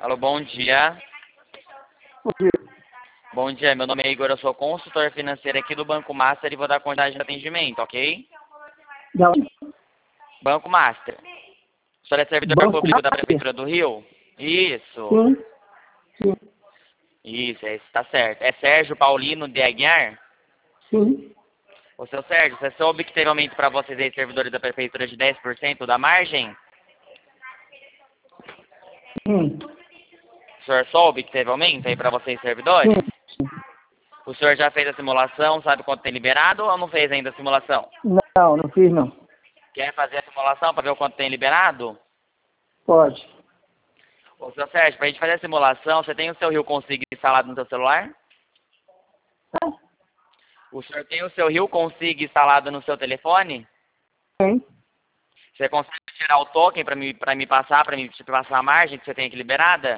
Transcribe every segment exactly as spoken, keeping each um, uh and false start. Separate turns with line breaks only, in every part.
Alô, bom dia.
Bom dia.
Bom dia, meu nome é Igor, eu sou consultor financeiro aqui do Banco Master e vou dar quantidade de atendimento, ok?
Da
Banco Master. O senhor é servidor
Banco
público da
Master?
Prefeitura do Rio? Isso.
Sim. Sim.
Isso, é, está certo. É Sérgio Paulino de Aguiar?
Sim.
Ô, seu Sérgio, você soube que teve aumento para vocês aí, servidores da Prefeitura, de dez por cento da margem?
Sim.
O senhor soube que teve aumento aí para vocês, servidores?
Sim.
O senhor já fez a simulação, sabe quanto tem liberado ou não fez ainda a simulação?
Não, não fiz não.
Quer fazer a simulação para ver o quanto tem liberado?
Pode.
Ô, seu Sérgio, para a gente fazer a simulação, você tem o seu Rio Consig instalado no seu celular?
Ah,
O senhor tem o seu Rio Consig instalado no seu telefone?
Tem.
Você consegue tirar o token para me, para me passar, para me passar a margem que você tem aqui liberada?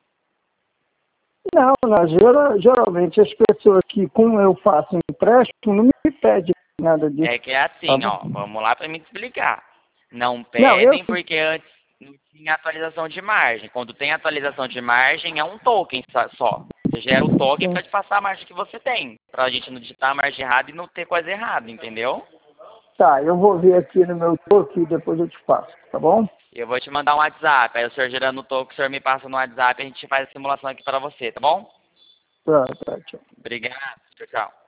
Não, não. Geral, geralmente as pessoas que, como eu faço empréstimo, não me pedem nada disso.
É que é assim,
Tá
ó,
bom?
vamos lá para me explicar. Não
Não, eu
pedem porque antes não tinha atualização de margem. Quando tem atualização de margem, é um token só- só. Você gera o token
sim.
para te passar a margem que você tem. Para a gente não digitar a margem errada e não ter coisa errada, entendeu?
Tá, eu vou ver aqui no meu toque e depois eu te passo, tá bom?
Eu vou te mandar um WhatsApp. Aí o senhor gerando o token, o senhor me passa no WhatsApp e a gente faz a simulação aqui para você, tá bom?
Tá, tá, tchau.
Obrigado. Tchau, tchau.